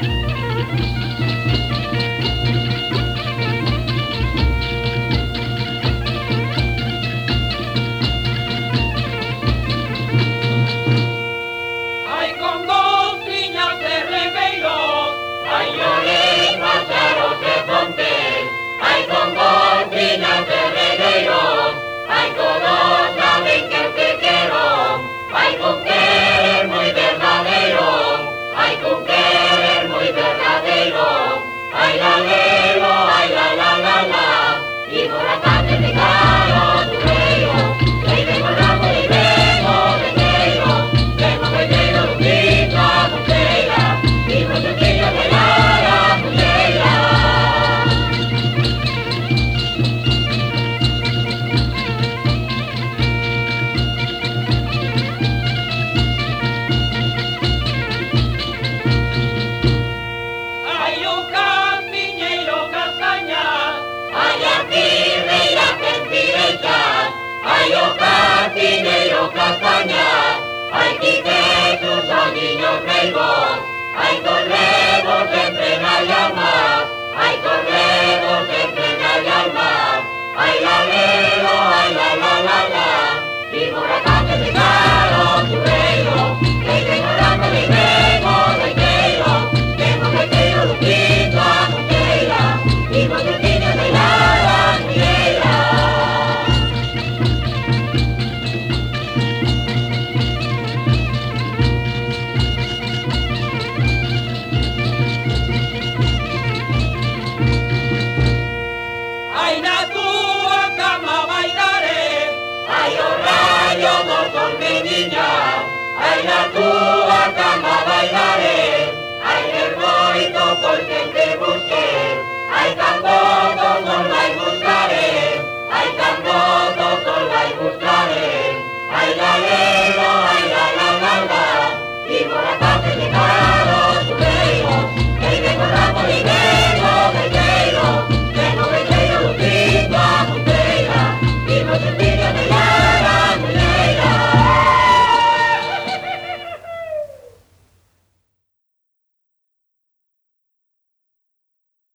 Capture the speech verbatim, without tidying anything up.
Hay quiquetos o niños reibos, hay corremos de frena y alma, hay corremos de frena y alma, hay la lelo, hay la la la la, y por la tarde de caro tu velo, que tengo dando de vego de queiro, tengo que quiero lupito a muqueira, y por tu tiño de la muqueira. Ay, la tua cama